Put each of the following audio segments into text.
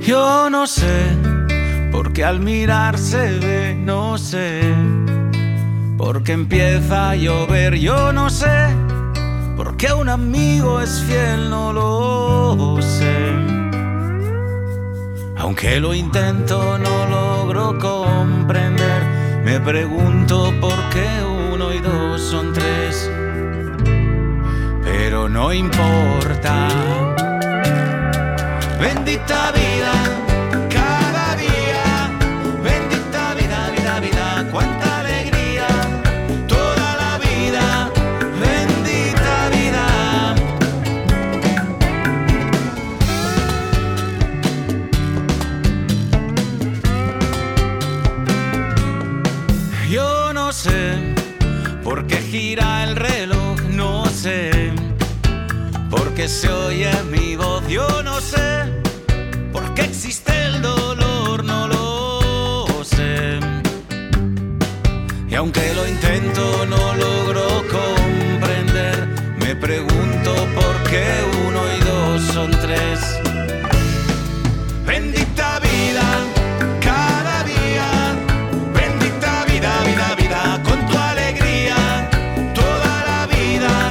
Yo no sé, porque al mirar se ve, no sé, porque empieza a llover. Yo no sé, porque un amigo es fiel, no lo sé. Aunque lo intento, no logro comprender. Me pregunto por qué 1 y 2 son 3, pero no importa. Bendita vida, cada día. Bendita vida, vida, vida. Cuánta alegría, toda la vida. Bendita vida. Yo no sé por qué gira el reloj, no sé. Porque se oye mi voz, yo no sé. ¿Por qué existe el dolor? No lo sé. Y aunque lo intento, no logro comprender. Me pregunto por qué 1 y 2 son 3. Bendita vida, cada día. Bendita vida, vida, vida. Con tu alegría, toda la vida.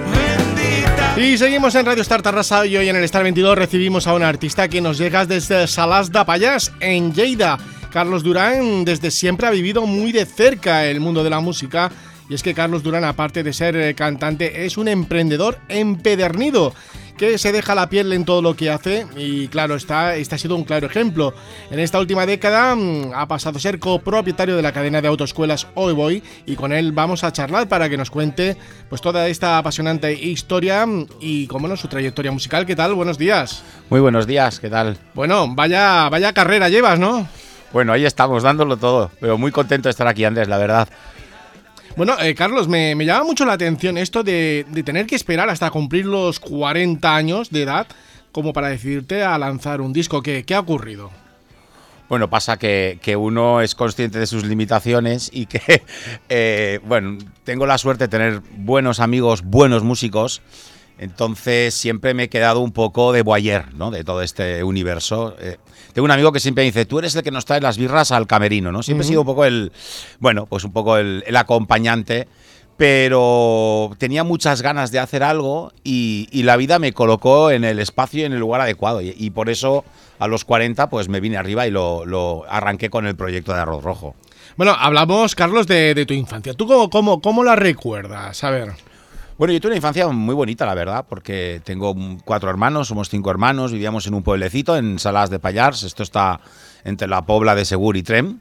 Y seguimos en Radio Star Tarrasa y hoy en el Star 22 recibimos a un artista que nos llega desde Salàs de Pallars, en Lleida. Carlos Durán desde siempre ha vivido muy de cerca el mundo de la música, y es que Carlos Durán, aparte de ser cantante, es un emprendedor empedernido que se deja la piel en todo lo que hace, y claro, este ha sido un claro ejemplo. En esta última década ha pasado a ser copropietario de la cadena de autoescuelas Hoy Voy, y con él vamos a charlar para que nos cuente pues toda esta apasionante historia y, como no, su trayectoria musical. ¿Qué tal? Buenos días. Muy buenos días, ¿qué tal? Bueno, vaya carrera llevas, ¿no? Bueno, ahí estamos, dándolo todo, pero muy contento de estar aquí, Andrés, la verdad. Bueno, Carlos, me llama mucho la atención esto de tener que esperar hasta cumplir los 40 años de edad como para decidirte a lanzar un disco. ¿Qué ha ocurrido? Bueno, pasa que uno es consciente de sus limitaciones y que, bueno, tengo la suerte de tener buenos amigos, buenos músicos. Entonces siempre me he quedado un poco de voyeur, ¿no?, de todo este universo. Tengo un amigo que siempre me dice, tú eres el que nos trae las birras al camerino, ¿no? Siempre he sido un poco el acompañante, pero tenía muchas ganas de hacer algo y la vida me colocó en el espacio y en el lugar adecuado. Y por eso a los 40 pues me vine arriba y lo arranqué con el proyecto de Arroz Rojo. Bueno, hablamos, Carlos, de tu infancia. ¿Tú cómo la recuerdas? A ver. Bueno, yo tuve una infancia muy bonita, la verdad, porque tengo 4 hermanos, somos 5 hermanos, vivíamos en un pueblecito, en Salàs de Pallars, esto está entre la Pobla de Segur y Trem,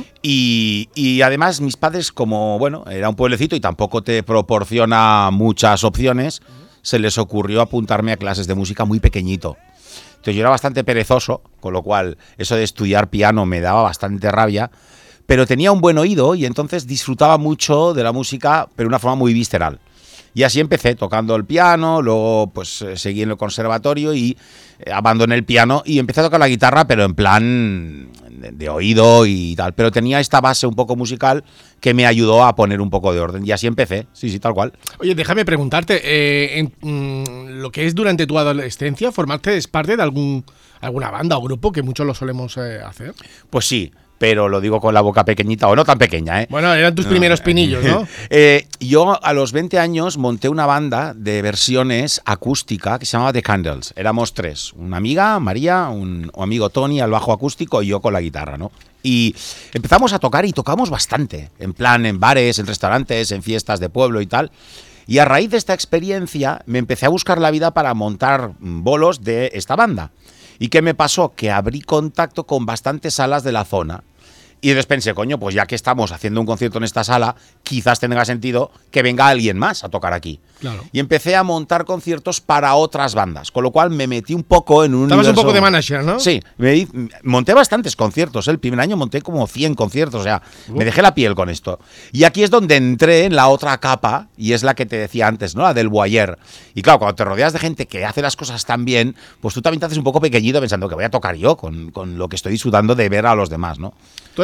y además mis padres, como, bueno, era un pueblecito y tampoco te proporciona muchas opciones, se les ocurrió apuntarme a clases de música muy pequeñito. Entonces yo era bastante perezoso, con lo cual eso de estudiar piano me daba bastante rabia, pero tenía un buen oído y entonces disfrutaba mucho de la música, pero de una forma muy visceral. Y así empecé tocando el piano, luego pues seguí en el conservatorio y abandoné el piano y empecé a tocar la guitarra, pero en plan de oído y tal. Pero tenía esta base un poco musical que me ayudó a poner un poco de orden y así empecé, sí, tal cual. Oye, déjame preguntarte, lo que es durante tu adolescencia, ¿formaste parte de alguna banda o grupo, que muchos lo solemos hacer? Pues sí. Pero lo digo con la boca pequeñita, o no tan pequeña, ¿eh? Bueno, eran tus primeros pinillos, ¿no? Yo a los 20 años monté una banda de versiones acústica que se llamaba The Candles. Éramos 3, una amiga, María, un amigo Tony al bajo acústico y yo con la guitarra, ¿no? Y empezamos a tocar y tocamos bastante, en plan en bares, en restaurantes, en fiestas de pueblo y tal. Y a raíz de esta experiencia me empecé a buscar la vida para montar bolos de esta banda. ¿Y qué me pasó? Que abrí contacto con bastantes salas de la zona. Y entonces pensé, coño, pues ya que estamos haciendo un concierto en esta sala, quizás tenga sentido que venga alguien más a tocar aquí. Claro. Y empecé a montar conciertos para otras bandas, con lo cual me metí un poco en un Estabas universo... un poco de manager, ¿no? Sí, monté bastantes conciertos. El primer año monté como 100 conciertos, o sea, me dejé la piel con esto. Y aquí es donde entré en la otra capa, y es la que te decía antes, ¿no? La del voyeur. Y claro, cuando te rodeas de gente que hace las cosas tan bien, pues tú también te haces un poco pequeñito pensando que voy a tocar yo con lo que estoy disfrutando de ver a los demás, ¿no? Tú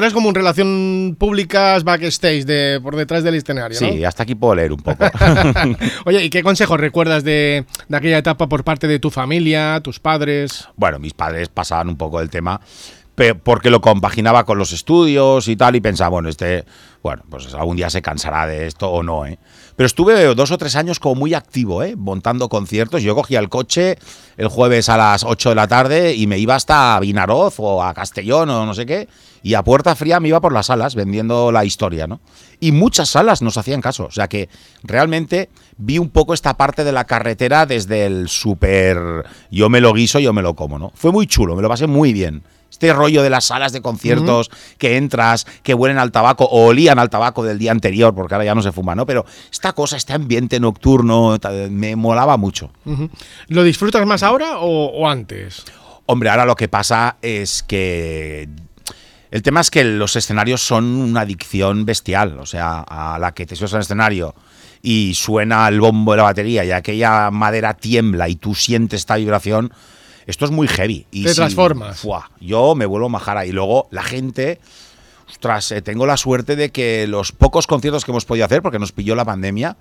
eres como en relación públicas backstage, por detrás del escenario, ¿no? Sí, hasta aquí puedo leer un poco. Oye, ¿y qué consejos recuerdas de aquella etapa por parte de tu familia, tus padres? Bueno, mis padres pasaban un poco del tema, porque lo compaginaba con los estudios y tal, y pensaba, bueno, pues algún día se cansará de esto o no, ¿eh? Pero estuve 2 o 3 años como muy activo, montando conciertos. Yo cogía el coche el jueves a las 8 de la tarde y me iba hasta Vinaroz o a Castellón o no sé qué, y a puerta fría me iba por las salas vendiendo la historia, ¿no? Y muchas salas nos hacían caso, o sea que realmente vi un poco esta parte de la carretera desde el súper yo me lo guiso, yo me lo como, ¿no? Fue muy chulo, me lo pasé muy bien. Este rollo de las salas de conciertos, que entras, que huelen al tabaco o olían al tabaco del día anterior, porque ahora ya no se fuma, ¿no? Pero esta cosa, este ambiente nocturno, me molaba mucho. ¿Lo disfrutas más ahora o antes? Hombre, ahora lo que pasa es que el tema es que los escenarios son una adicción bestial. O sea, a la que te subes al escenario y suena el bombo de la batería y aquella madera tiembla y tú sientes esta vibración, esto es muy heavy. Y te transformas. Yo me vuelvo majara. Y luego la gente, ostras, tengo la suerte de que los pocos conciertos que hemos podido hacer, porque nos pilló la pandemia,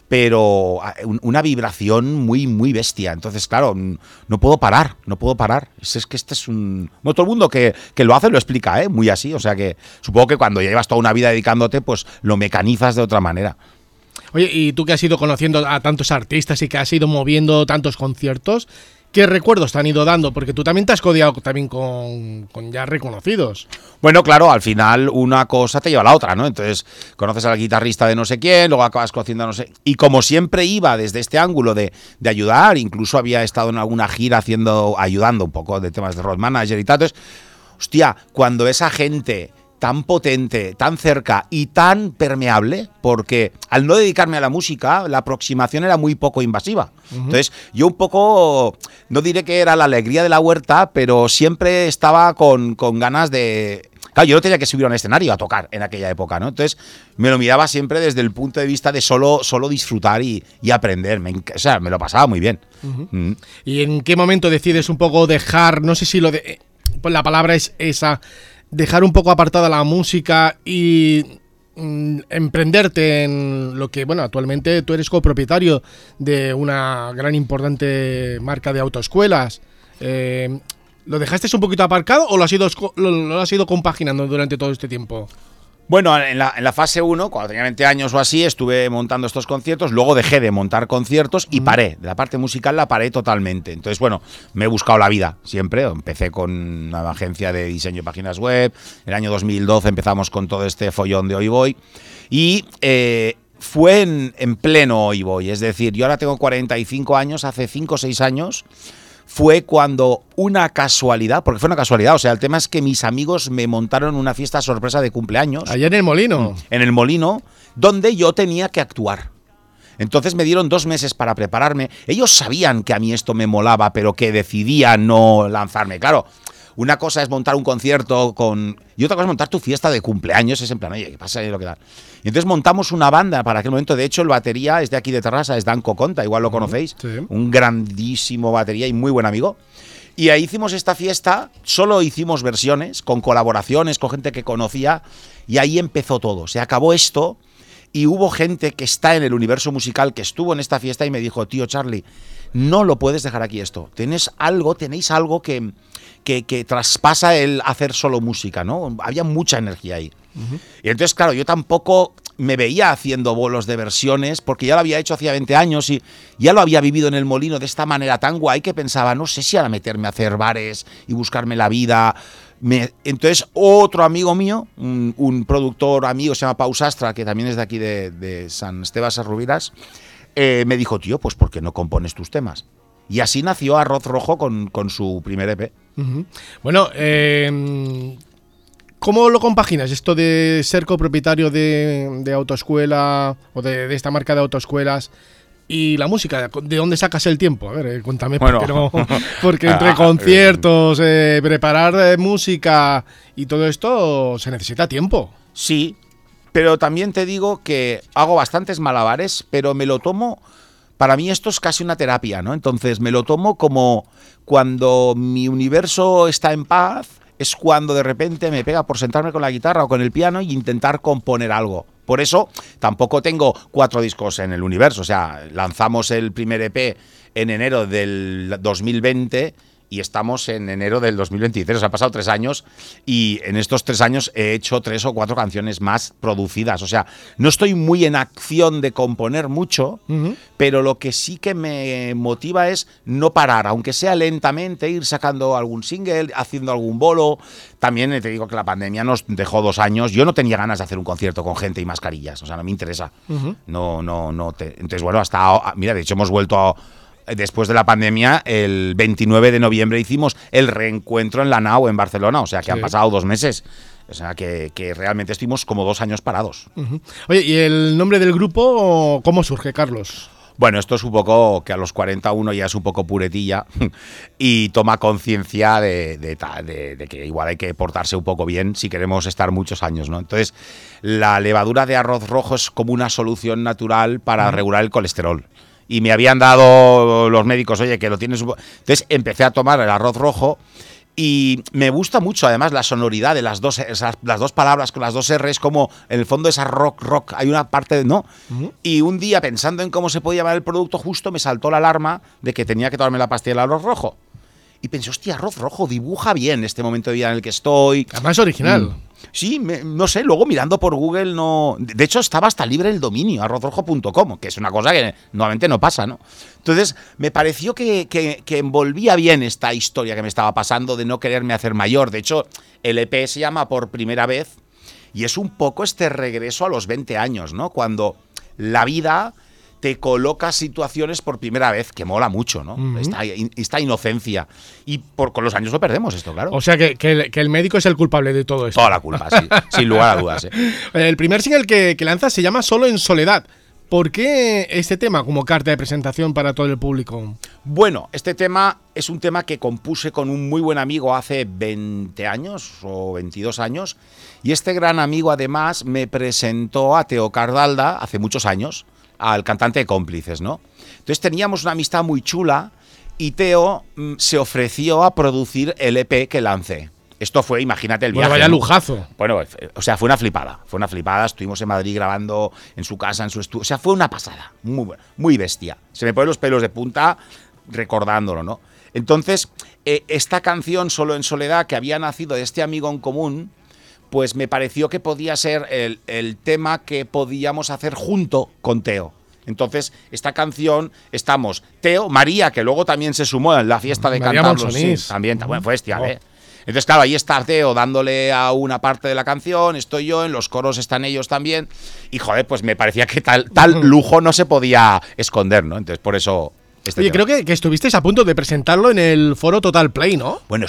pero una vibración muy, muy bestia. Entonces, claro, no puedo parar. Es que este es un... Bueno, todo el mundo que lo hace lo explica, muy así. O sea que supongo que cuando ya llevas toda una vida dedicándote, pues lo mecanizas de otra manera. Oye, y tú que has ido conociendo a tantos artistas y que has ido moviendo tantos conciertos, ¿qué recuerdos te han ido dando? Porque tú también te has codeado también con ya reconocidos. Bueno, claro, al final una cosa te lleva a la otra, ¿no? Entonces conoces al guitarrista de no sé quién, luego acabas conociendo a no sé... Y como siempre iba desde este ángulo de ayudar, incluso había estado en alguna gira ayudando un poco de temas de road manager y tal. Entonces, hostia, cuando esa gente tan potente, tan cerca y tan permeable, porque al no dedicarme a la música, la aproximación era muy poco invasiva. Entonces, yo un poco, no diré que era la alegría de la huerta, pero siempre estaba con ganas de... Claro, yo no tenía que subir a un escenario a tocar en aquella época, ¿no? Entonces, me lo miraba siempre desde el punto de vista de solo disfrutar y aprender. O sea, me lo pasaba muy bien. ¿Y en qué momento decides un poco dejar, no sé si pues la palabra es esa, dejar un poco apartada la música y emprenderte en lo que, bueno, actualmente tú eres copropietario de una gran importante marca de autoescuelas? ¿Lo dejaste un poquito aparcado o lo has ido compaginando durante todo este tiempo? Bueno, en la fase 1, cuando tenía 20 años o así, estuve montando estos conciertos, luego dejé de montar conciertos y paré. De la parte musical la paré totalmente. Entonces, bueno, me he buscado la vida siempre. Empecé con una agencia de diseño de páginas web. En el año 2012 empezamos con todo este follón de Hoy Voy. Y fue en pleno Hoy Voy. Es decir, yo ahora tengo 45 años, hace 5 o 6 años... Fue cuando una casualidad, porque fue una casualidad, o sea, el tema es que mis amigos me montaron una fiesta sorpresa de cumpleaños. Allá en el Molino. En el Molino, donde yo tenía que actuar. Entonces me dieron 2 meses para prepararme. Ellos sabían que a mí esto me molaba, pero que decidía no lanzarme. Claro, una cosa es montar un concierto y otra cosa es montar tu fiesta de cumpleaños. Es en plan, oye, ¿qué pasa? Lo que da. Y entonces montamos una banda para aquel momento. De hecho, el batería es de aquí de Terrassa, es Danco Conta, igual lo conocéis. Sí. Un grandísimo batería y muy buen amigo. Y ahí hicimos esta fiesta, solo hicimos versiones, con colaboraciones, con gente que conocía, y ahí empezó todo. Se acabó esto y hubo gente que está en el universo musical que estuvo en esta fiesta y me dijo, tío Charlie, no lo puedes dejar aquí esto. Tenéis algo que traspasa el hacer solo música, ¿no? Había mucha energía ahí. Y entonces, claro, yo tampoco me veía haciendo bolos de versiones porque ya lo había hecho hacía 20 años y ya lo había vivido en el Molino de esta manera tan guay que pensaba, no sé si ahora meterme a hacer bares y buscarme la vida. Entonces, otro amigo mío, un productor amigo, se llama Pau Sastra, que también es de aquí de San Esteban Sarrubiras, me dijo, tío, pues ¿por qué no compones tus temas? Y así nació Arroz Rojo con su primer EP. Bueno, ¿cómo lo compaginas esto de ser copropietario de autoescuela o de esta marca de autoescuelas y la música? ¿De dónde sacas el tiempo? A ver, cuéntame, bueno, porque entre conciertos, preparar música y todo esto se necesita tiempo. Sí, pero también te digo que hago bastantes malabares, pero me lo tomo... Para mí esto es casi una terapia, ¿no? Entonces me lo tomo como cuando mi universo está en paz es cuando de repente me pega por sentarme con la guitarra o con el piano y intentar componer algo. Por eso tampoco tengo 4 discos en el universo. O sea, lanzamos el primer EP en enero del 2020 y estamos en enero del 2023. O sea, han pasado 3 años y en estos 3 años he hecho 3 o 4 canciones más producidas. O sea, no estoy muy en acción de componer mucho, pero lo que sí que me motiva es no parar, aunque sea lentamente, ir sacando algún single, haciendo algún bolo. También te digo que la pandemia nos dejó 2 años. Yo no tenía ganas de hacer un concierto con gente y mascarillas. O sea, no me interesa. Entonces, bueno, mira, de hecho hemos vuelto después de la pandemia, el 29 de noviembre hicimos el reencuentro en la Nau, en Barcelona. O sea, que han pasado 2 meses. O sea, que realmente estuvimos como 2 años parados. Oye, ¿y el nombre del grupo cómo surge, Carlos? Bueno, esto es un poco que a los 41 ya es un poco puretilla y toma conciencia de que igual hay que portarse un poco bien si queremos estar muchos años, ¿no? Entonces, la levadura de arroz rojo es como una solución natural para regular el colesterol. Y me habían dado los médicos, oye, que lo tienes... Entonces empecé a tomar el arroz rojo y me gusta mucho, además, la sonoridad de las dos palabras con las 2 R. Es como, en el fondo, esa rock. Hay una parte, ¿no? Y un día, pensando en cómo se podía llamar el producto, justo me saltó la alarma de que tenía que tomarme la pastilla del arroz rojo. Y pensé, hostia, arroz rojo, dibuja bien este momento de vida en el que estoy. Además original. Sí, no sé, luego mirando por Google no... De hecho, estaba hasta libre el dominio, arrozrojo.com, que es una cosa que normalmente no pasa, ¿no? Entonces, me pareció que envolvía bien esta historia que me estaba pasando de no quererme hacer mayor. De hecho, el EP se llama Por Primera Vez y es un poco este regreso a los 20 años, ¿no? Cuando la vida te coloca situaciones por primera vez, que mola mucho, ¿no? Esta inocencia. Y con los años lo perdemos esto, claro. O sea que el médico es el culpable de todo esto. Toda la culpa, sí, sin lugar a dudas. El primer single que lanzas se llama Solo en Soledad. ¿Por qué este tema como carta de presentación para todo el público? Bueno, este tema es un tema que compuse con un muy buen amigo hace 20 años o 22 años. Y este gran amigo, además, me presentó a Teo Cardalda hace muchos años, al cantante de Cómplices, ¿no? Entonces teníamos una amistad muy chula y Teo se ofreció a producir el EP que lancé. Esto fue, imagínate el viaje. Bueno, vaya lujazo. Bueno, o sea, fue una flipada. Estuvimos en Madrid grabando en su casa, en su estudio. O sea, fue una pasada. Muy bestia. Se me ponen los pelos de punta recordándolo, ¿no? Entonces, esta canción, Solo en Soledad, que había nacido de este amigo en común, pues me pareció que podía ser el tema que podíamos hacer junto con Teo. Entonces, esta canción, estamos Teo, María, que luego también se sumó en la fiesta de María cantar. Sí, también, fue bestial, ¿eh? Entonces, claro, ahí está Teo dándole a una parte de la canción, estoy yo, en los coros están ellos también. Y, joder, pues me parecía que tal lujo no se podía esconder, ¿no? Entonces, por eso... Oye, creo que estuvisteis a punto de presentarlo en el foro Total Play, ¿no? Bueno,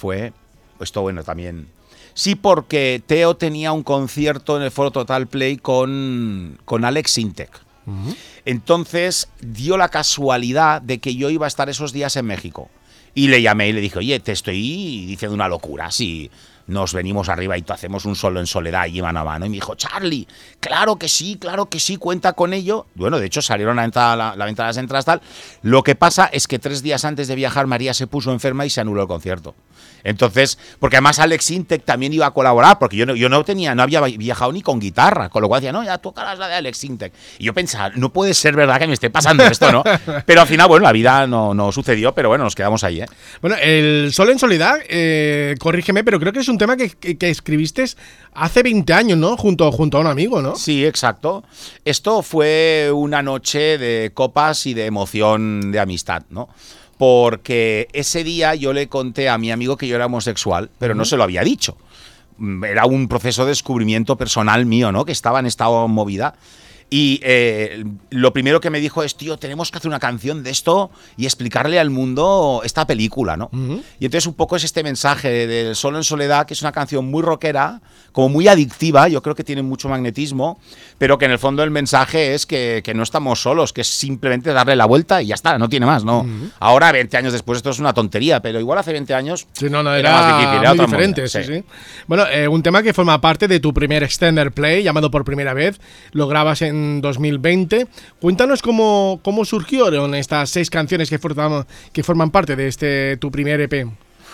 también... Sí, porque Teo tenía un concierto en el foro Total Play con Alex Sintek. Entonces dio la casualidad de que yo iba a estar esos días en México. Y le llamé y le dije, oye, te estoy diciendo una locura, si nos venimos arriba y hacemos un Solo en Soledad y mano a mano. Y me dijo, Charlie, claro que sí, cuenta con ello. Bueno, de hecho salieron a la venta de las entradas, tal. Lo que pasa es que 3 días antes de viajar María se puso enferma y se anuló el concierto. Entonces, porque además Alex Sintek también iba a colaborar, porque yo no había viajado ni con guitarra, con lo cual decía, no, ya tocarás la de Alex Sintek. Y yo pensaba, no puede ser verdad que me esté pasando esto, ¿no? Pero al final, bueno, la vida no sucedió, pero bueno, nos quedamos ahí, ¿eh? Bueno, el Solo en Soledad, corrígeme, pero creo que es un tema que escribiste hace 20 años, ¿no? Junto a un amigo, ¿no? Sí, exacto. Esto fue una noche de copas y de emoción de amistad, ¿no? Porque ese día yo le conté a mi amigo que yo era homosexual, pero no se lo había dicho. Era un proceso de descubrimiento personal mío, ¿no? Que estaba en estado movida. Y lo primero que me dijo es, tío, tenemos que hacer una canción de esto y explicarle al mundo esta película, ¿no? Y entonces un poco es este mensaje del Solo en Soledad, que es una canción muy rockera, como muy adictiva, yo creo que tiene mucho magnetismo, pero que en el fondo el mensaje es que no estamos solos, que es simplemente darle la vuelta y ya está, no tiene más, ¿no? Ahora, 20 años después, esto es una tontería, pero igual hace 20 años sí, era más difícil, era muy diferente, sí. Bueno, un tema que forma parte de tu primer extended play, llamado Por Primera Vez, lo grabas en 2020. Cuéntanos cómo surgieron estas 6 canciones que forman parte de tu primer EP.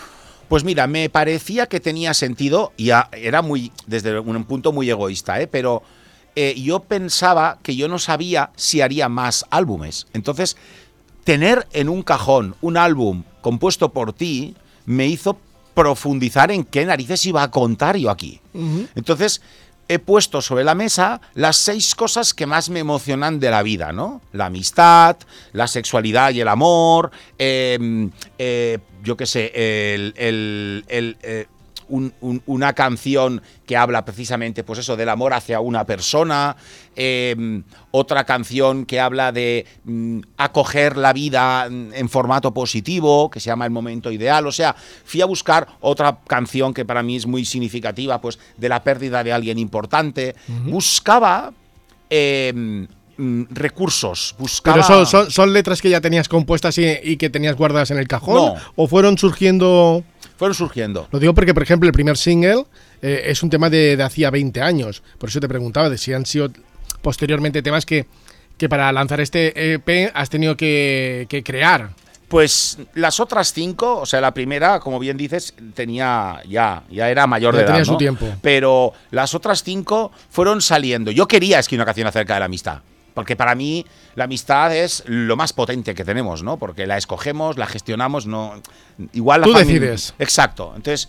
Pues mira, me parecía que tenía sentido, y era desde un punto muy egoísta, pero yo pensaba que yo no sabía si haría más álbumes. Entonces, tener en un cajón un álbum compuesto por ti me hizo profundizar en qué narices iba a contar yo aquí. Entonces, he puesto sobre la mesa las 6 cosas que más me emocionan de la vida, ¿no? La amistad, la sexualidad y el amor, yo qué sé, una canción que habla precisamente, pues eso, del amor hacia una persona, otra canción que habla de acoger la vida en formato positivo, que se llama El momento ideal. O sea, fui a buscar otra canción que para mí es muy significativa, pues de la pérdida de alguien importante. Buscaba recursos, buscaba... ¿Pero son letras que ya tenías compuestas y que tenías guardadas en el cajón? No. ¿O fueron surgiendo...? Fueron surgiendo. Lo digo porque, por ejemplo, el primer single es un tema de hacía 20 años. Por eso te preguntaba de si han sido posteriormente temas que para lanzar este EP has tenido que crear. Pues las otras 5, o sea, la primera, como bien dices, ya era mayor de edad, tenía ¿no? su tiempo. Pero las otras 5 fueron saliendo. Yo quería escribir una canción acerca de la amistad. Porque para mí la amistad es lo más potente que tenemos, ¿no? Porque la escogemos, la gestionamos, no. Igual la Tú decides. Exacto. Entonces,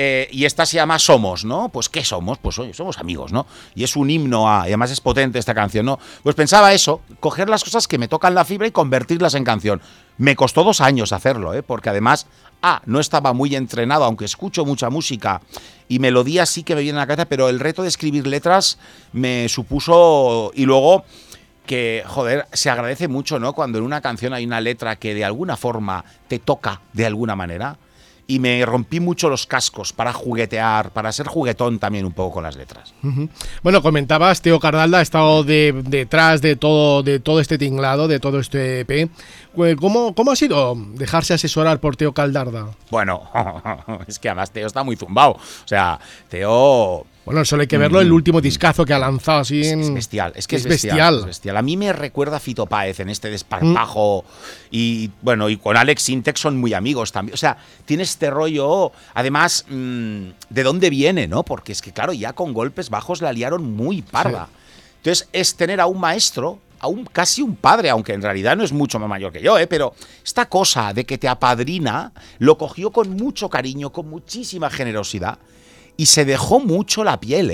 y esta se llama Somos, ¿no? Pues ¿qué somos? Pues oye, somos amigos, ¿no? Y es un himno y además es potente esta canción, ¿no? Pues pensaba eso, coger las cosas que me tocan la fibra y convertirlas en canción. Me costó 2 años hacerlo, porque además, no estaba muy entrenado, aunque escucho mucha música y melodías sí que me vienen a la cabeza, pero el reto de escribir letras me supuso, y luego que, joder, se agradece mucho, ¿no? Cuando en una canción hay una letra que de alguna forma te toca de alguna manera. Y me rompí mucho los cascos para juguetear, para ser juguetón también un poco con las letras. Bueno, comentabas, Teo Cardalda ha estado detrás de todo este tinglado, de todo este EP. ¿Cómo ha sido dejarse asesorar por Teo Cardalda? Bueno, es que además Teo está muy zumbado. O sea, Teo... Bueno, solo hay que verlo, el último discazo que ha lanzado así en... Es bestial, es bestial. A mí me recuerda a Fito Páez en este desparpajo y bueno, y con Alex Sintek son muy amigos también. O sea, tiene este rollo, además, ¿de dónde viene, no? Porque es que claro, ya con Golpes Bajos la liaron muy parda. Sí. Entonces es tener a un maestro, casi un padre, aunque en realidad no es mucho más mayor que yo, pero esta cosa de que te apadrina, lo cogió con mucho cariño, con muchísima generosidad. Y se dejó mucho la piel,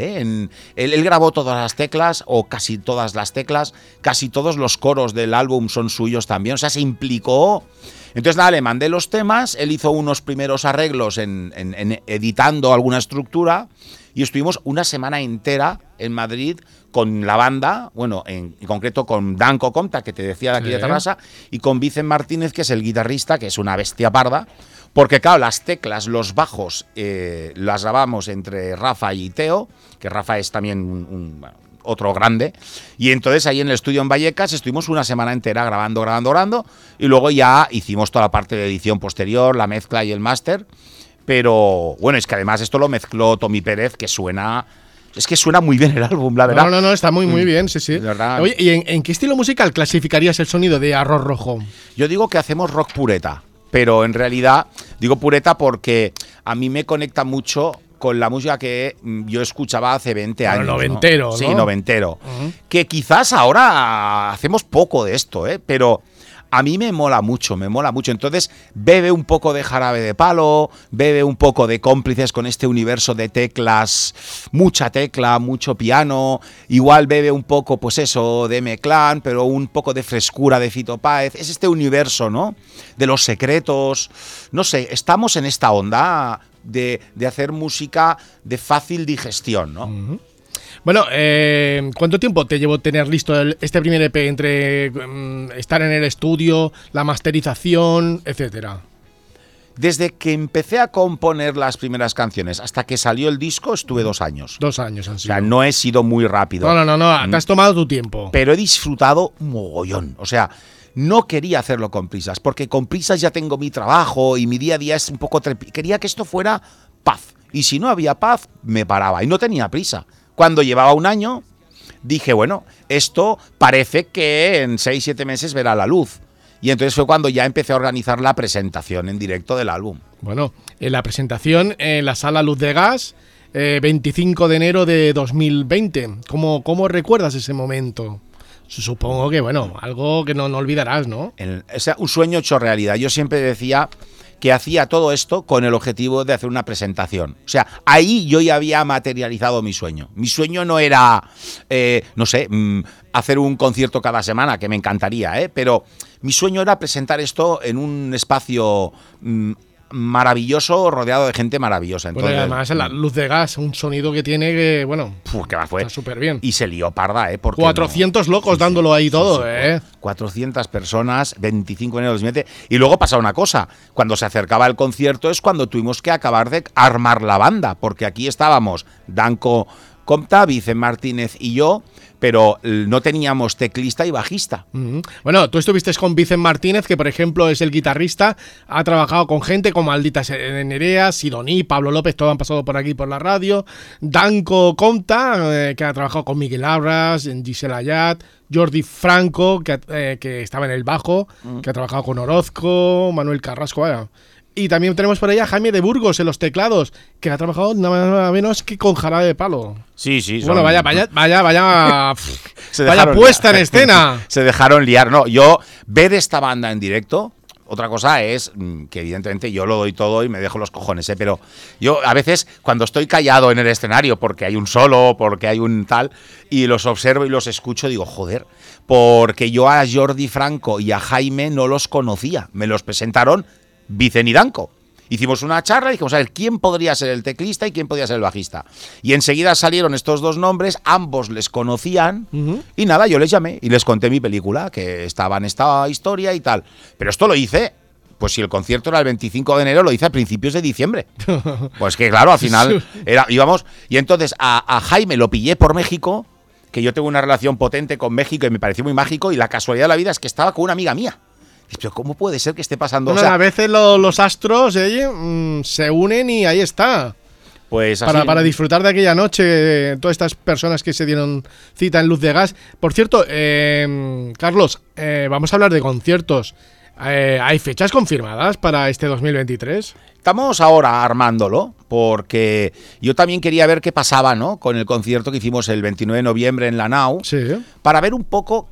Él grabó todas las teclas, o casi todas las teclas, casi todos los coros del álbum son suyos también, o sea, se implicó. Entonces nada, le mandé los temas, él hizo unos primeros arreglos en editando alguna estructura, y estuvimos una semana entera en Madrid con la banda, bueno, en concreto con Danko Comta, que te decía de aquí de Terrassa, y con Vicent Martínez, que es el guitarrista, que es una bestia parda. Porque claro, las teclas, los bajos, las grabamos entre Rafa y Teo, que Rafa es también otro grande, y entonces ahí en el estudio en Vallecas estuvimos una semana entera grabando, y luego ya hicimos toda la parte de edición posterior, la mezcla y el máster, pero bueno, es que además esto lo mezcló Tommy Pérez, que suena... Es que suena muy bien el álbum, la verdad. No, está muy bien, sí. Oye, ¿y en qué estilo musical clasificarías el sonido de Arroz Rojo? Yo digo que hacemos rock pureta. Pero en realidad digo pureta porque a mí me conecta mucho con la música que yo escuchaba hace 20 años. Noventero, ¿no? Sí, noventero. Que quizás ahora hacemos poco de esto, pero a mí me mola mucho. Entonces bebe un poco de Jarabe de Palo, bebe un poco de Cómplices con este universo de teclas, mucha tecla, mucho piano, igual bebe un poco, pues eso, de M-Clan, pero un poco de frescura de Fito Páez. Es este universo, ¿no? De Los Secretos. No sé, estamos en esta onda de hacer música de fácil digestión, ¿no? Bueno, ¿cuánto tiempo te llevó tener listo este primer EP entre estar en el estudio, la masterización, etcétera? Desde que empecé a componer las primeras canciones hasta que salió el disco estuve 2 años. 2 años han sido. O sea, no he sido muy rápido. No, te has tomado tu tiempo. Pero he disfrutado mogollón. O sea, no quería hacerlo con prisas, porque con prisas ya tengo mi trabajo y mi día a día es un poco... Quería que esto fuera paz. Y si no había paz, me paraba. Y no tenía prisa. Cuando llevaba 1 año, dije, bueno, esto parece que en 6-7 meses verá la luz. Y entonces fue cuando ya empecé a organizar la presentación en directo del álbum. Bueno, en la presentación en la Sala Luz de Gas, 25 de enero de 2020. ¿Cómo recuerdas ese momento? Supongo que, bueno, algo que no olvidarás, ¿no? Un sueño hecho realidad. Yo siempre decía que hacía todo esto con el objetivo de hacer una presentación. O sea, ahí yo ya había materializado mi sueño. Mi sueño no era, hacer un concierto cada semana, que me encantaría, pero mi sueño era presentar esto en un espacio maravilloso, rodeado de gente maravillosa. Entonces, bueno, y además la Luz de Gas, un sonido que tiene que, bueno, fue está súper bien. Y se lió parda, 400 locos dándolo ahí todo, 400 personas, 25 de enero de 2020. Y luego pasa una cosa, cuando se acercaba el concierto es cuando tuvimos que acabar de armar la banda, porque aquí estábamos Danko Comta, Vicent Martínez y yo, pero no teníamos teclista y bajista. Bueno, tú estuviste con Vicent Martínez, que por ejemplo es el guitarrista, ha trabajado con gente como Aldita Nerea, Sidoní, Pablo López, todos han pasado por aquí por la radio, Danko Comta, que ha trabajado con Miguel Abras, Gisela Ayat, Jordi Franco, que estaba en el bajo, que ha trabajado con Orozco, Manuel Carrasco, vaya. Y también tenemos por ahí a Jaime de Burgos en los teclados, que ha trabajado nada menos que con Jarabe de Palo. Sí. Bueno, vaya puesta en escena. Se dejaron liar. No, yo ver esta banda en directo, otra cosa es que evidentemente yo lo doy todo y me dejo los cojones, pero yo a veces cuando estoy callado en el escenario porque hay un solo, porque hay un tal, y los observo y los escucho, digo, joder, porque yo a Jordi Franco y a Jaime no los conocía, me los presentaron Vicent y Danko. Hicimos una charla y dijimos, a ver, ¿quién podría ser el teclista y quién podría ser el bajista? Y enseguida salieron estos dos nombres, ambos les conocían, y nada, yo les llamé y les conté mi película, que estaba en esta historia y tal. Pero esto lo hice, pues si el concierto era el 25 de enero, lo hice a principios de diciembre. Pues que claro, al final íbamos, y entonces a Jaime lo pillé por México, que yo tengo una relación potente con México y me pareció muy mágico, y la casualidad de la vida es que estaba con una amiga mía. Pero ¿cómo puede ser que esté pasando? Bueno, a veces los astros se unen y ahí está. Pues así. Para disfrutar de aquella noche, todas estas personas que se dieron cita en Luz de Gas. Por cierto, Carlos, vamos a hablar de conciertos. ¿Hay fechas confirmadas para este 2023? Estamos ahora armándolo, porque yo también quería ver qué pasaba, ¿no?, con el concierto que hicimos el 29 de noviembre en la Nau, para ver un poco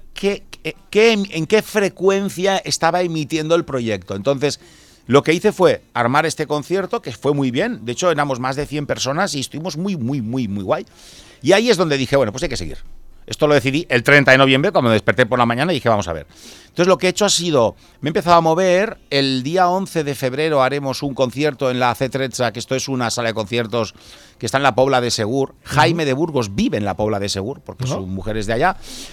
en qué frecuencia estaba emitiendo el proyecto. Entonces, lo que hice fue armar este concierto, que fue muy bien. De hecho, éramos más de 100 personas y estuvimos muy guay. Y ahí es donde dije, bueno, pues hay que seguir. Esto lo decidí el 30 de noviembre, cuando me desperté por la mañana y dije, vamos a ver. Entonces lo que he hecho ha sido, me he empezado a mover. El día 11 de febrero haremos un concierto en la C13, que esto es una sala de conciertos que está en la Pobla de Segur. Jaime de Burgos vive en la Pobla de Segur, porque su mujer es de allá.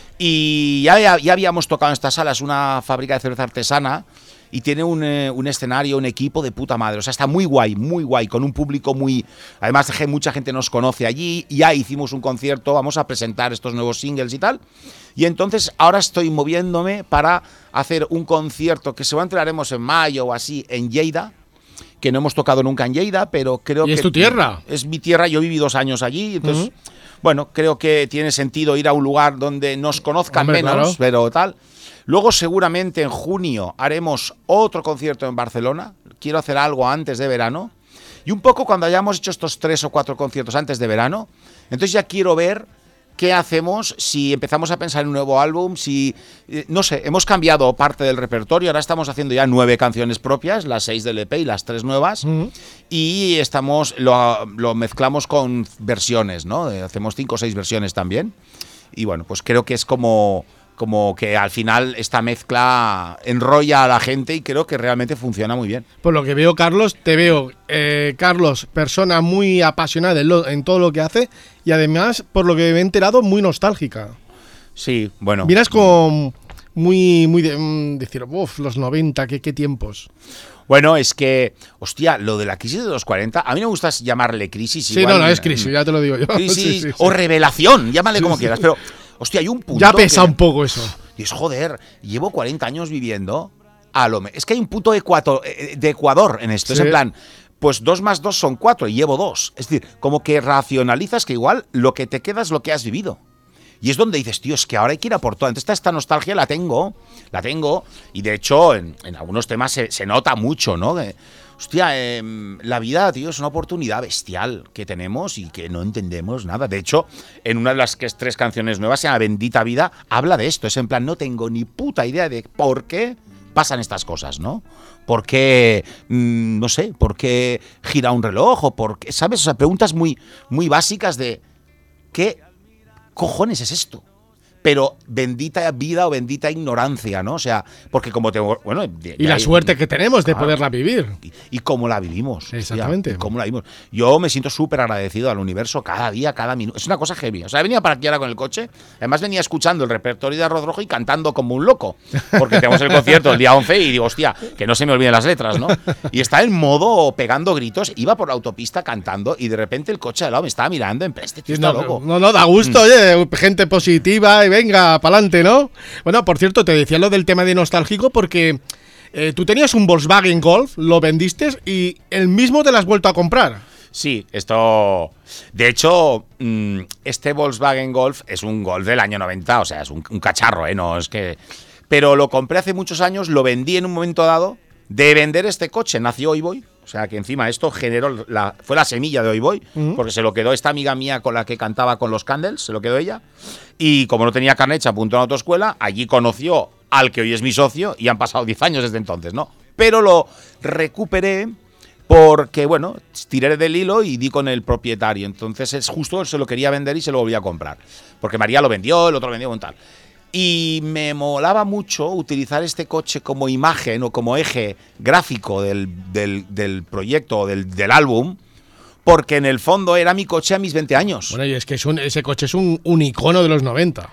Y ya habíamos tocado en esta sala, es una fábrica de cerveza artesana, y tiene un escenario, un equipo de puta madre. O sea, está muy guay, con un público muy... Además, mucha gente nos conoce allí, y ya hicimos un concierto, vamos a presentar estos nuevos singles y tal. Y entonces ahora estoy moviéndome para hacer un concierto que seguramente lo haremos en mayo o así, en Lleida, que no hemos tocado nunca en Lleida, pero creo que... ¿Y es tu tierra? Es mi tierra, yo viví 2 años allí, entonces... Bueno, creo que tiene sentido ir a un lugar donde nos conozcan menos, pero tal. Luego seguramente en junio haremos otro concierto en Barcelona. Quiero hacer algo antes de verano. Y un poco cuando hayamos hecho estos 3 o 4 conciertos antes de verano, entonces ya quiero ver qué hacemos, si empezamos a pensar en un nuevo álbum, si... no sé, hemos cambiado parte del repertorio, ahora estamos haciendo ya 9 canciones propias, las 6 del EP y las 3 nuevas, y lo mezclamos con versiones, ¿no? Hacemos 5 o 6 versiones también, y bueno, pues creo que es como que al final esta mezcla enrolla a la gente y creo que realmente funciona muy bien. Por lo que veo, Carlos, te veo, Carlos, persona muy apasionada en todo lo que hace y además, por lo que me he enterado, muy nostálgica. Sí, bueno. Miras con muy decir, uff, los 90, qué tiempos. Bueno, es que, hostia, lo de la crisis de los 40, a mí no me gusta llamarle crisis. Sí, igual, no, es crisis, ya te lo digo yo. Crisis o revelación, llámale como quieras, pero... Hostia, hay un punto... Ya pesa un poco eso. Y es, joder, llevo 40 años viviendo es que hay un punto de Ecuador en esto. Sí. Es en plan, pues 2 más 2 son 4 y llevo 2. Es decir, como que racionalizas que igual lo que te queda es lo que has vivido. Y es donde dices, tío, es que ahora hay que ir a por todo. Entonces esta nostalgia la tengo, y de hecho en algunos temas se nota mucho, ¿no? Hostia, la vida, tío, es una oportunidad bestial que tenemos y que no entendemos nada. De hecho, en una de las 3 canciones nuevas, se llama Bendita Vida, habla de esto. Es en plan, no tengo ni puta idea de por qué pasan estas cosas, ¿no? ¿Por qué, no sé, por qué gira un reloj? O por qué, ¿sabes? O sea, preguntas muy, muy básicas de ¿qué cojones es esto? Pero bendita vida o bendita ignorancia, ¿no? O sea, porque como tengo... Bueno, y la suerte que tenemos de poderla vivir. Y cómo la vivimos. Exactamente. Hostia, cómo la vivimos. Yo me siento súper agradecido al universo cada día, cada minuto. Es una cosa heavy. O sea, venía para aquí ahora con el coche. Además venía escuchando el repertorio de Arroz Rojo y cantando como un loco. Porque tenemos el concierto el día 11 y digo, hostia, que no se me olviden las letras, ¿no? Y estaba en modo pegando gritos. Iba por la autopista cantando y de repente el coche de al lado me estaba mirando en plan, este tío está loco. No, da gusto, oye, gente positiva y venga, pa'lante, ¿no? Bueno, por cierto, te decía lo del tema de nostálgico porque tú tenías un Volkswagen Golf, lo vendiste y el mismo te lo has vuelto a comprar. Sí, esto... De hecho, este Volkswagen Golf es un Golf del año 90, o sea, es un cacharro, no es que... Pero lo compré hace muchos años, lo vendí en un momento dado. De vender este coche nació Hoy Voy. O sea, que encima esto generó fue la semilla de Hoy Voy, porque se lo quedó esta amiga mía con la que cantaba con los Candles, se lo quedó ella. Y como no tenía carnet, se apuntó a la autoescuela, allí conoció al que hoy es mi socio y han pasado 10 años desde entonces, ¿no? Pero lo recuperé porque, bueno, tiré del hilo y di con el propietario. Entonces es justo, se lo quería vender y se lo volví a comprar. Porque María lo vendió, el otro lo vendió con tal. Y me molaba mucho utilizar este coche como imagen o como eje gráfico del proyecto o del álbum, porque en el fondo era mi coche a mis 20 años. Bueno, y es que ese coche es un icono de los 90.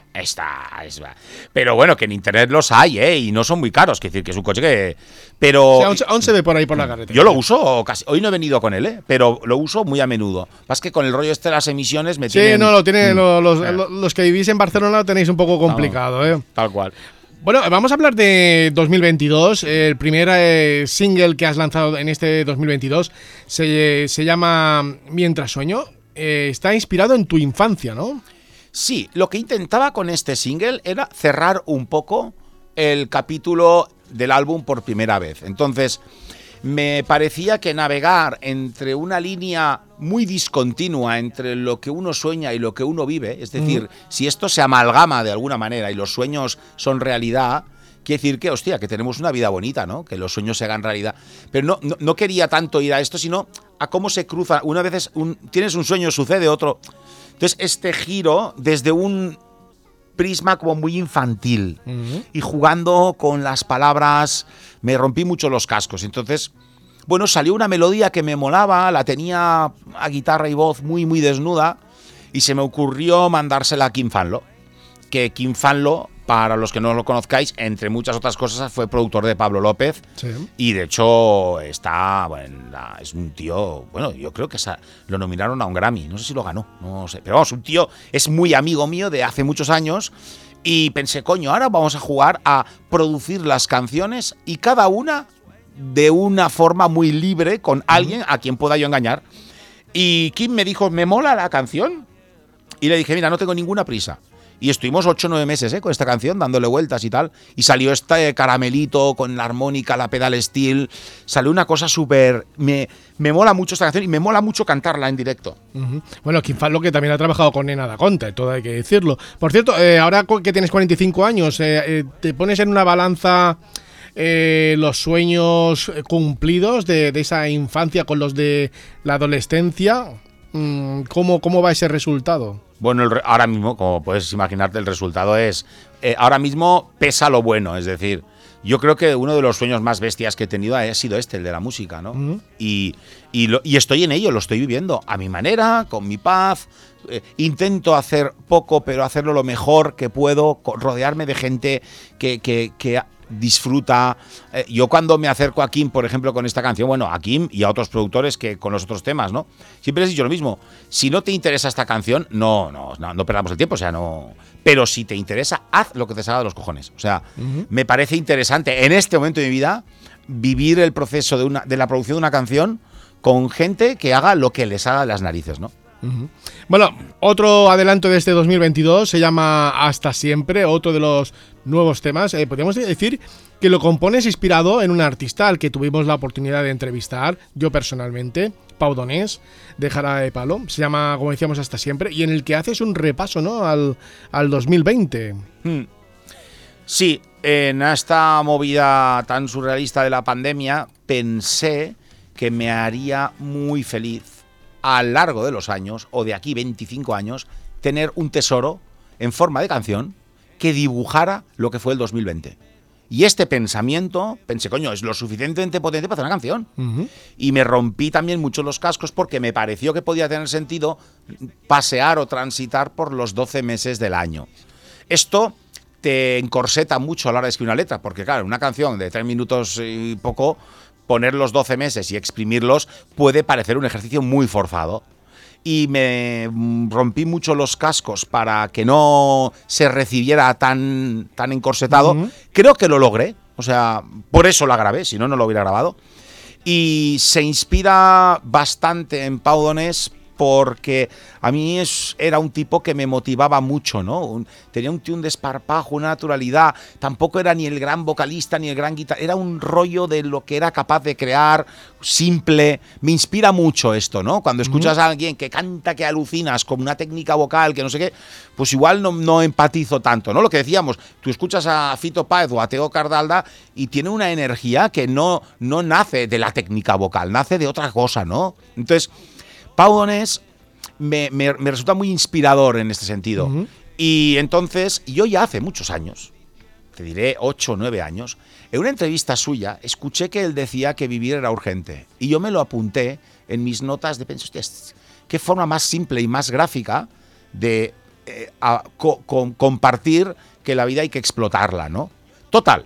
Pero bueno, que en internet los hay, y no son muy caros, es decir, que es un coche que... Pero... O sea, aún se ve por ahí por la carretera. Yo lo uso casi... Hoy no he venido con él, pero lo uso muy a menudo. Más que con el rollo de las emisiones me tienen... Sí, no, lo tienen los que vivís en Barcelona lo tenéis un poco complicado, Tal cual. Bueno, vamos a hablar de 2022. El primer single que has lanzado en este 2022 se llama Mientras sueño. Está inspirado en tu infancia, ¿no? Sí, lo que intentaba con este single era cerrar un poco el capítulo del álbum por primera vez. Entonces, me parecía que navegar entre una línea muy discontinua entre lo que uno sueña y lo que uno vive, es decir, si esto se amalgama de alguna manera y los sueños son realidad, quiere decir que, hostia, que tenemos una vida bonita, ¿no? Que los sueños se hagan realidad. Pero no quería tanto ir a esto, sino a cómo se cruza. Una vez tienes un sueño, sucede otro. Entonces, este giro desde un prisma como muy infantil y jugando con las palabras, me rompí mucho los cascos. Entonces, bueno, salió una melodía que me molaba, la tenía a guitarra y voz muy, muy desnuda y se me ocurrió mandársela a Kim Fanlo. Que Kim Fanlo, para los que no lo conozcáis, entre muchas otras cosas, fue productor de Pablo López. Sí. Y de hecho es un tío, bueno, yo creo que lo nominaron a un Grammy, no sé si lo ganó, no sé, pero vamos, un tío es muy amigo mío de hace muchos años y pensé, coño, ahora vamos a jugar a producir las canciones y cada una de una forma muy libre con alguien a quien pueda yo engañar. Y Kim me dijo, ¿me mola la canción? Y le dije, mira, no tengo ninguna prisa. Y estuvimos 8 o 9 meses con esta canción, dándole vueltas y tal. Y salió este caramelito con la armónica, la pedal steel. Salió una cosa súper... Me mola mucho esta canción y me mola mucho cantarla en directo. Bueno, Kim Fanlo, que también ha trabajado con Nena da Conta, todo hay que decirlo. Por cierto, ahora que tienes 45 años, ¿te pones en una balanza los sueños cumplidos de esa infancia con los de la adolescencia? ¿Cómo va ese resultado? Bueno, ahora mismo, como puedes imaginarte, el resultado es... ahora mismo pesa lo bueno, es decir, yo creo que uno de los sueños más bestias que he tenido ha sido el de la música, ¿no? Y estoy en ello, lo estoy viviendo a mi manera, con mi paz. Intento hacer poco, pero hacerlo lo mejor que puedo, rodearme de gente que disfruta. Yo cuando me acerco a Kim, por ejemplo, con esta canción, bueno, a Kim y a otros productores que con los otros temas, ¿no? Siempre les he dicho lo mismo. Si no te interesa esta canción, no perdamos el tiempo, o sea, no. Pero si te interesa, haz lo que te salga de los cojones. O sea, me parece interesante en este momento de mi vida vivir el proceso de la producción de una canción con gente que haga lo que les haga de las narices, ¿no? Bueno, otro adelanto de este 2022 se llama Hasta Siempre, otro de los nuevos temas. Podríamos decir que lo compones inspirado en un artista al que tuvimos la oportunidad de entrevistar, yo personalmente, Pau Donés, de Jarabe de Palo. Se llama, como decíamos, Hasta Siempre, y en el que haces un repaso, ¿no?, al 2020. Sí, en esta movida tan surrealista de la pandemia pensé que me haría muy feliz a lo largo de los años, o de aquí 25 años, tener un tesoro en forma de canción que dibujara lo que fue el 2020. Y este pensamiento, pensé, coño, es lo suficientemente potente para hacer una canción. Y me rompí también mucho los cascos porque me pareció que podía tener sentido pasear o transitar por los 12 meses del año. Esto te encorseta mucho a la hora de escribir una letra, porque claro, una canción de 3 minutos y poco, poner los 12 meses y exprimirlos puede parecer un ejercicio muy forzado. Y me rompí mucho los cascos para que no se recibiera tan encorsetado. Creo que lo logré, o sea, por eso la grabé, si no, no lo hubiera grabado. Y se inspira bastante en Pau Donés porque a mí era un tipo que me motivaba mucho, ¿no? Tenía un desparpajo, una naturalidad. Tampoco era ni el gran vocalista ni el gran guitarrista. Era un rollo de lo que era capaz de crear, simple. Me inspira mucho esto, ¿no? Cuando escuchas a alguien que canta, que alucinas, con una técnica vocal, que no sé qué, pues igual no empatizo tanto, ¿no? Lo que decíamos, tú escuchas a Fito Páez o a Teo Cardalda y tiene una energía que no nace de la técnica vocal, nace de otra cosa, ¿no? Entonces, Pau Donés me resulta muy inspirador en este sentido. Y entonces, yo ya hace muchos años, te diré 8 o 9 años, en una entrevista suya, escuché que él decía que vivir era urgente. Y yo me lo apunté en mis notas de pensar, hostia, qué forma más simple y más gráfica de compartir que la vida hay que explotarla, ¿no? Total.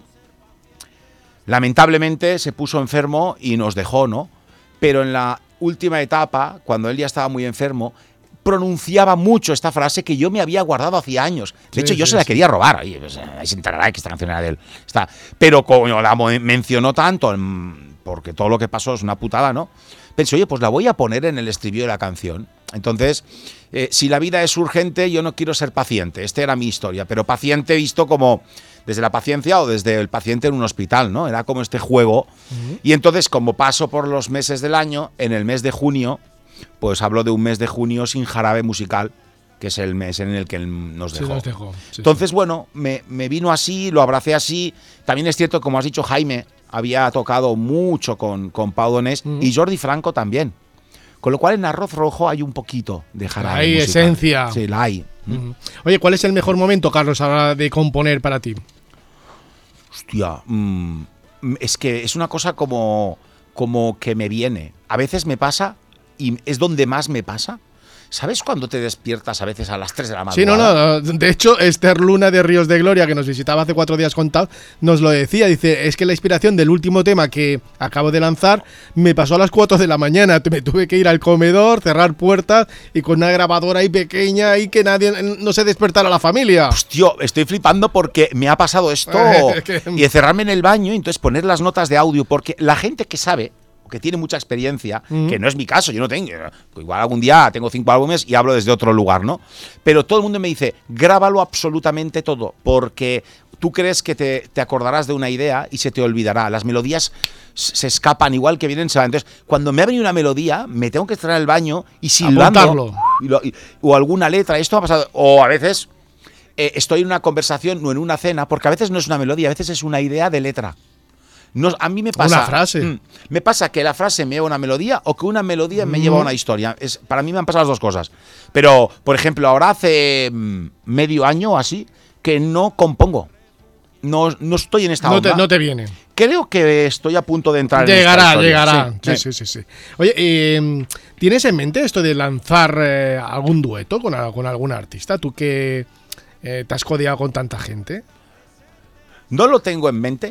Lamentablemente se puso enfermo y nos dejó, ¿no? Pero en la última etapa, cuando él ya estaba muy enfermo, pronunciaba mucho esta frase que yo me había guardado hacía años. De hecho, yo se la quería robar. Ahí se enterará que esta canción era de él. Pero como la mencionó tanto, porque todo lo que pasó es una putada, ¿no? Pensé, oye, pues la voy a poner en el estribillo de la canción. Entonces, si la vida es urgente, yo no quiero ser paciente. Esta era mi historia, pero paciente visto como desde la paciencia o desde el paciente en un hospital, ¿no? Era como este juego. Y entonces, como paso por los meses del año, en el mes de junio, pues hablo de un mes de junio sin jarabe musical, que es el mes en el que él nos dejó. Sí, nos dejó. Sí, entonces, bueno, me vino así, lo abracé así. También es cierto, como has dicho, Jaime había tocado mucho con Pau Donés y Jordi Franco también. Con lo cual en Arroz Rojo hay un poquito de jarabe hay musical. Esencia. Sí, la hay. Oye, ¿cuál es el mejor momento, Carlos, a la hora de componer para ti? Hostia, es que es una cosa como que me viene. A veces me pasa, y es donde más me pasa. ¿Sabes cuando te despiertas a veces a las 3 de la madrugada? Sí, no. De hecho, Esther Luna de Ríos de Gloria, que nos visitaba hace 4 días con Tal, nos lo decía. Dice, es que la inspiración del último tema que acabo de lanzar me pasó a las 4 de la mañana. Me tuve que ir al comedor, cerrar puertas y con una grabadora ahí pequeña y que nadie no se despertara la familia. Hostia, estoy flipando porque me ha pasado esto. Y de cerrarme en el baño y entonces poner las notas de audio, porque la gente que sabe, que tiene mucha experiencia, que no es mi caso, yo no tengo, igual algún día tengo 5 álbumes y hablo desde otro lugar, ¿no? Pero todo el mundo me dice, grábalo absolutamente todo, porque tú crees que te acordarás de una idea y se te olvidará. Las melodías se escapan, igual que vienen, se van. Entonces, cuando me ha venido una melodía, me tengo que estar en el baño y silbando, o alguna letra, esto ha pasado, o a veces estoy en una conversación o en una cena, porque a veces no es una melodía, a veces es una idea de letra. No, a mí me pasa. Una frase. Me pasa que la frase me lleva a una melodía o que una melodía me lleva a una historia. Para mí me han pasado las dos cosas. Pero, por ejemplo, ahora hace medio año o así que no compongo. No estoy en esta onda. No te viene. Creo que estoy a punto de entrar llegará, en esta llegará. Sí. Oye, ¿tienes en mente esto de lanzar algún dueto con algún artista? Tú que te has codeado con tanta gente. No lo tengo en mente.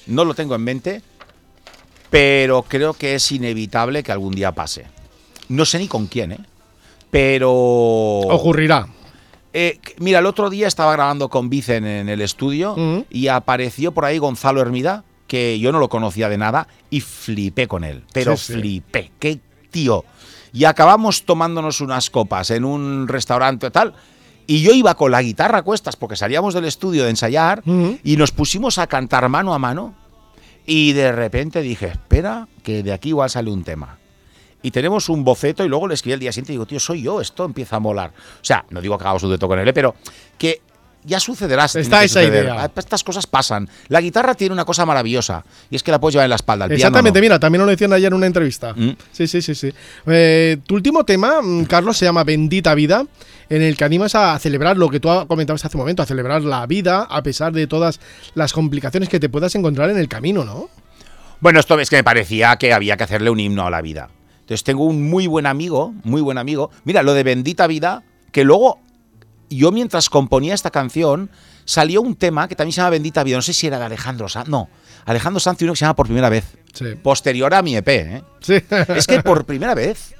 Pero creo que es inevitable que algún día pase. No sé ni con quién, pero ocurrirá. Mira, el otro día estaba grabando con Vicen en el estudio y apareció por ahí Gonzalo Hermida, que yo no lo conocía de nada, y flipé con él. Pero flipé. Qué tío. y acabamos tomándonos unas copas en un restaurante tal. Y yo iba con la guitarra a cuestas porque salíamos del estudio de ensayar y nos pusimos a cantar mano a mano. Y de repente dije, espera, que de aquí igual sale un tema. Y tenemos un boceto y luego le escribí el día siguiente y digo, tío, soy yo, esto empieza a molar. O sea, no digo que hagamos un dueto con él, pero que ya sucederá. Está esa idea. Estas cosas pasan. La guitarra tiene una cosa maravillosa y es que la puedes llevar en la espalda. El Exactamente, piano no. Mira, también lo decían ayer en una entrevista. Sí. Tu último tema, Carlos, se llama Bendita Vida, en el que animas a celebrar lo que tú comentabas hace un momento, a celebrar la vida a pesar de todas las complicaciones que te puedas encontrar en el camino, ¿no? Bueno, esto es que me parecía que había que hacerle un himno a la vida. Entonces tengo un muy buen amigo. Mira, lo de Bendita Vida, que luego yo mientras componía esta canción salió un tema que también se llama Bendita Vida. No sé si era de Alejandro Sanz. No, Alejandro Sanz tiene uno que se llama Por Primera Vez. Sí. Posterior a mi EP, ¿eh? Sí. Es que por primera vez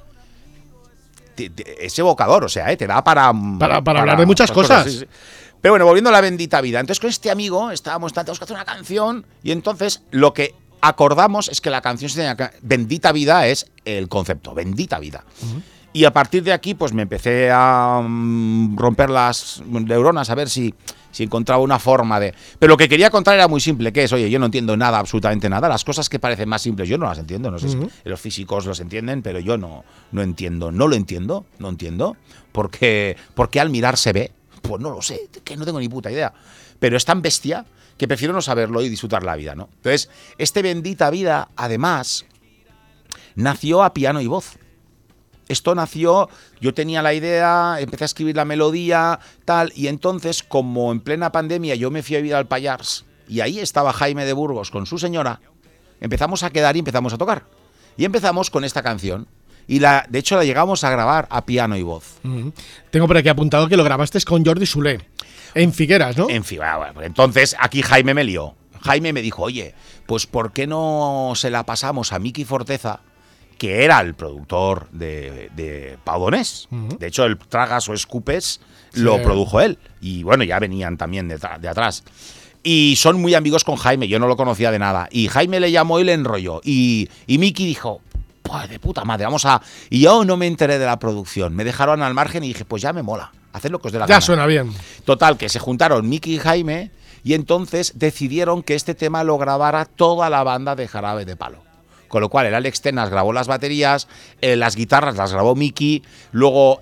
es evocador, o sea, te da para hablar de muchas cosas. Sí. Pero bueno, volviendo a la Bendita Vida. Entonces con este amigo estábamos tenemos que hacer una canción y entonces lo que acordamos es que la canción se tenía que... Bendita Vida es el concepto, Bendita Vida. Y a partir de aquí pues me empecé a romper las neuronas a ver si encontraba una forma de... Pero lo que quería contar era muy simple, que es, oye, yo no entiendo nada, absolutamente nada. Las cosas que parecen más simples yo no las entiendo. No sé si los físicos los entienden, pero yo no entiendo. No entiendo. Porque al mirar se ve. Pues no lo sé, que no tengo ni puta idea. Pero es tan bestia que prefiero no saberlo y disfrutar la vida, ¿no? Entonces, Bendita Vida, además, nació a piano y voz. Esto nació, yo tenía la idea, empecé a escribir la melodía, tal, y entonces, como en plena pandemia yo me fui a vivir al Pallars, y ahí estaba Jaime de Burgos con su señora, empezamos a quedar y empezamos a tocar. Y empezamos con esta canción. Y de hecho la llegamos a grabar a piano y voz. Tengo por aquí apuntado que lo grabaste con Jordi Soler, en Figueras, ¿no? En Figueras. Bueno, entonces aquí Jaime me lió. Jaime me dijo, oye, pues ¿por qué no se la pasamos a Miki Forteza, que era el productor de Pau Donés? De hecho, el Tragas o Escupes lo produjo él. Y bueno, ya venían también de atrás. Y son muy amigos con Jaime, yo no lo conocía de nada. Y Jaime le llamó y le enrolló. Y Miki dijo, pues de puta madre, vamos a... Y yo no me enteré de la producción. Me dejaron al margen y dije, pues ya me mola. Haced lo que os dé la gana. Ya suena bien. Total, que se juntaron Miki y Jaime y entonces decidieron que este tema lo grabara toda la banda de Jarabe de Palo. Con lo cual el Alex Tenas grabó las baterías, las guitarras las grabó Miki, luego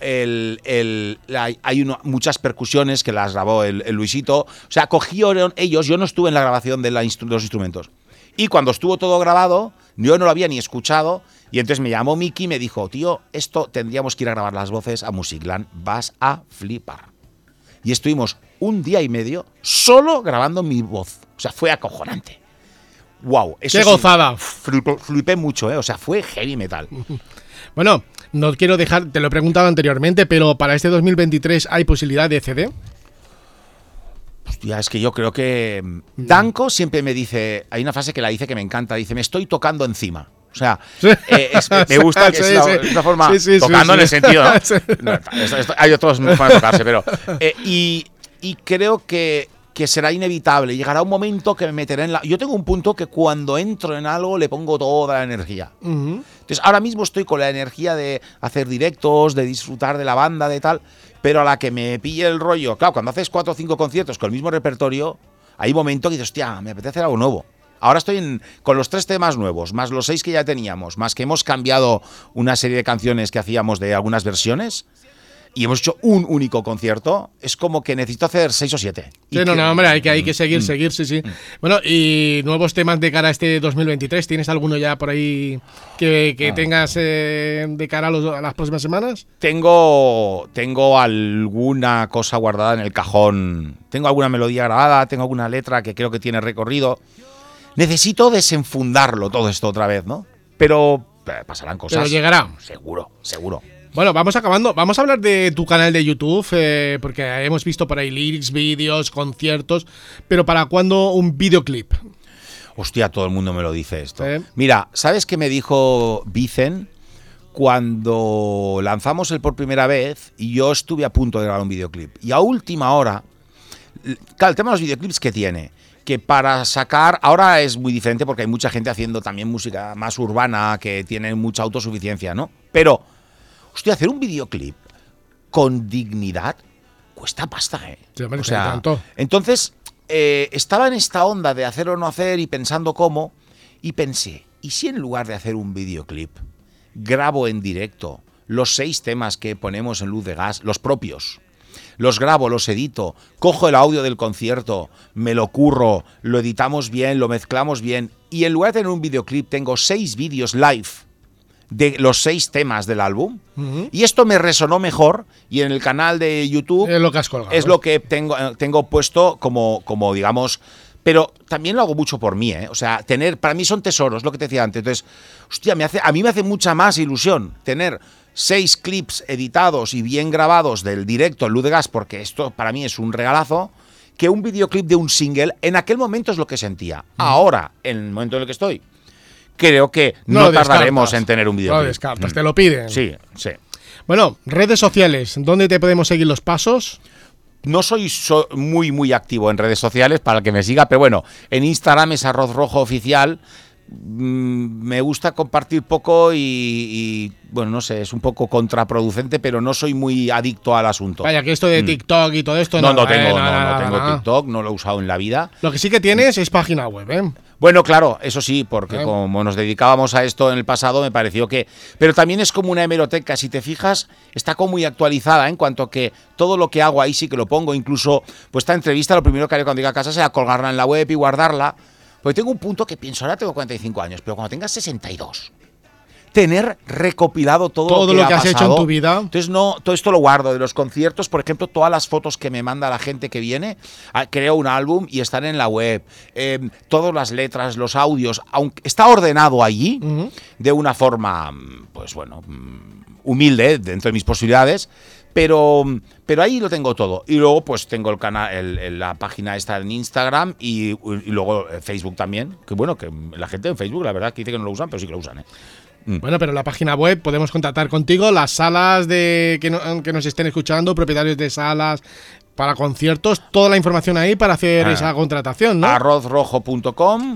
hay muchas percusiones que las grabó el Luisito. O sea, cogieron ellos, yo no estuve en la grabación de los instrumentos. Y cuando estuvo todo grabado, yo no lo había ni escuchado. Y entonces me llamó Miki y me dijo, tío, esto tendríamos que ir a grabar las voces a Musicland, vas a flipar. Y estuvimos un día y medio solo grabando mi voz. O sea, fue acojonante. ¡Wow! Eso ¡Qué gozada! Flipé mucho, ¿eh? O sea, fue heavy metal. Bueno, no quiero dejar, te lo he preguntado anteriormente, pero para este 2023 ¿hay posibilidad de CD? Hostia, es que yo creo que... Danko siempre me dice, hay una frase que la dice que me encanta, dice, me estoy tocando encima. O sea, me gusta que es una forma tocando en el sentido, ¿no? No, hay otros formas de tocarse, pero... y creo que será inevitable. Llegará un momento que me meteré en la... Yo tengo un punto que cuando entro en algo le pongo toda la energía. Entonces, ahora mismo estoy con la energía de hacer directos, de disfrutar de la banda, de tal, pero a la que me pille el rollo... Claro, cuando haces 4 o 5 conciertos con el mismo repertorio, hay momentos que dices, hostia, me apetece hacer algo nuevo. Ahora estoy con los 3 temas nuevos, más los 6 que ya teníamos, más que hemos cambiado una serie de canciones que hacíamos de algunas versiones y hemos hecho un único concierto. Es como que necesito hacer 6 o 7. Sí, no, hombre, hay que seguir, sí. Bueno, y nuevos temas de cara a este 2023, ¿tienes alguno ya por ahí que tengas de cara a las próximas semanas? Tengo alguna cosa guardada en el cajón, tengo alguna melodía grabada, tengo alguna letra que creo que tiene recorrido. Necesito desenfundarlo todo esto otra vez, ¿no? Pero pasarán cosas. Pero llegará. Seguro. Bueno, vamos acabando. Vamos a hablar de tu canal de YouTube, porque hemos visto por ahí lyrics, vídeos, conciertos. Pero ¿para cuándo un videoclip? Hostia, todo el mundo me lo dice esto. Mira, ¿sabes qué me dijo Vicen cuando lanzamos el por primera vez y yo estuve a punto de grabar un videoclip? Y a última hora, claro, el tema de los videoclips que tiene... que para sacar, ahora es muy diferente porque hay mucha gente haciendo también música más urbana que tiene mucha autosuficiencia, ¿no? Pero hostia, hacer un videoclip con dignidad cuesta pasta, ¿eh? Sí, o sea, tanto. Entonces, estaba en esta onda de hacer o no hacer y pensando cómo, y pensé, ¿y si en lugar de hacer un videoclip, grabo en directo los 6 temas que ponemos en Luz de Gas, los propios? Los grabo, los edito, cojo el audio del concierto, me lo curro, lo editamos bien, lo mezclamos bien, y en lugar de tener un videoclip tengo 6 vídeos live de los 6 temas del álbum, y esto me resonó mejor, y en el canal de YouTube es lo que has colgado, es lo que tengo puesto como digamos, pero también lo hago mucho por mí, ¿eh? O sea, para mí son tesoros, lo que te decía antes. Entonces, hostia, a mí me hace mucha más ilusión tener 6 clips editados y bien grabados del directo en Luz de Gas, porque esto para mí es un regalazo, que un videoclip de un single. En aquel momento es lo que sentía. Ahora, en el momento en el que estoy, creo que no tardaremos en tener un videoclip. No lo descartas, te lo piden. Sí, sí. Bueno, redes sociales, ¿dónde te podemos seguir los pasos? No soy muy activo en redes sociales para el que me siga, pero bueno, en Instagram es Arroz Rojo Oficial. Me gusta compartir poco y bueno, no sé, es un poco contraproducente, pero no soy muy adicto al asunto. Vaya, que esto de TikTok y todo esto no tengo TikTok, no lo he usado en la vida. Lo que sí que tienes es página web, ¿eh? Bueno, claro, eso sí, porque como nos dedicábamos a esto en el pasado, me pareció que... Pero también es como una hemeroteca, si te fijas, está como muy actualizada, en cuanto que todo lo que hago ahí sí que lo pongo, incluso pues esta entrevista, lo primero que haré cuando llegue a casa será colgarla en la web y guardarla. Porque tengo un punto que pienso, ahora tengo 45 años, pero cuando tengas 62, tener recopilado todo lo que has hecho en tu vida. Entonces, todo esto lo guardo. De los conciertos, por ejemplo, todas las fotos que me manda la gente que viene, creo un álbum y están en la web. Todas las letras, los audios, aunque está ordenado allí, de una forma, pues bueno, humilde, dentro de mis posibilidades. Pero ahí lo tengo todo. Y luego pues tengo el canal, la página esta en Instagram y luego Facebook también. Que bueno, que la gente en Facebook, la verdad, que dice que no lo usan, pero sí que lo usan, ¿eh? Bueno, pero en la página web podemos contactar contigo, las salas que nos estén escuchando, propietarios de salas para conciertos, toda la información ahí para hacer esa contratación, ¿no? arrozrojo.com,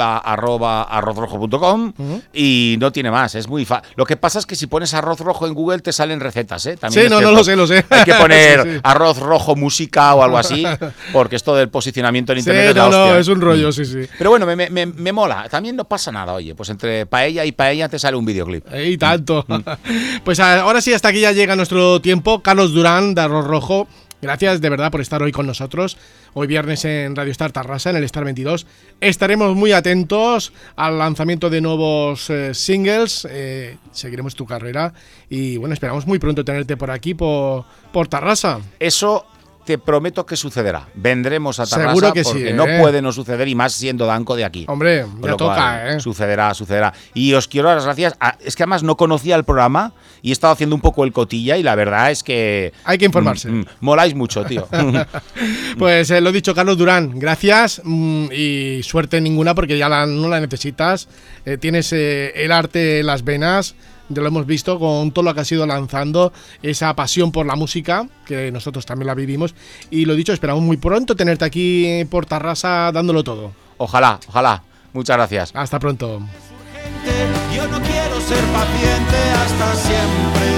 arrozrojo.com y no tiene más, es muy fácil. Lo que pasa es que si pones arroz rojo en Google te salen recetas, ¿eh? También sí, no lo sé. Hay que poner sí. Arroz rojo música o algo así, porque esto del posicionamiento en internet es la hostia. No, es un rollo, sí. Pero bueno, me mola, también no pasa nada, oye, pues entre paella y paella te sale un videoclip. Y tanto. Pues ahora sí, hasta aquí ya llega nuestro tiempo. Carlos Durán, de Arroz Rojo, gracias de verdad por estar hoy con nosotros. Hoy viernes en Radio Star Tarrasa, en el Star 22. Estaremos muy atentos al lanzamiento de nuevos singles. Seguiremos tu carrera y bueno, esperamos muy pronto tenerte por aquí, por Tarrasa. Eso te prometo que sucederá. Vendremos a Tarrasa. Seguro que porque sí, no puede no suceder, y más siendo Danco de aquí. Hombre, ya toca, Sucederá. Y os quiero dar las gracias. Es que además no conocía el programa y he estado haciendo un poco el cotilla y la verdad es que... Hay que informarse. Moláis mucho, tío. Pues lo dicho, Carlos Durán, gracias y suerte ninguna porque ya no la necesitas. Tienes el arte en las venas. Ya lo hemos visto con todo lo que has ido lanzando, esa pasión por la música, que nosotros también la vivimos. Y lo dicho, esperamos muy pronto tenerte aquí por Tarrasa dándolo todo. Ojalá. Muchas gracias. Hasta pronto. Yo no quiero ser paciente hasta siempre.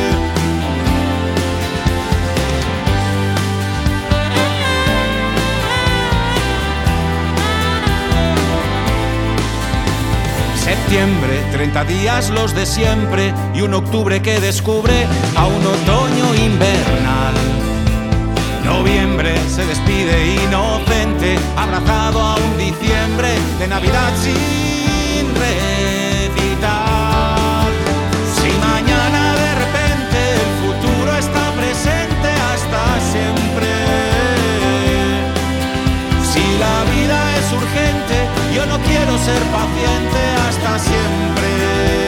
Septiembre, 30 días los de siempre y un octubre que descubre a un otoño invernal. Noviembre se despide inocente, abrazado a un diciembre de Navidad sin recitar. Si mañana de repente el futuro está presente hasta siempre. Si la vida es urgente, yo no quiero ser paciente hasta siempre.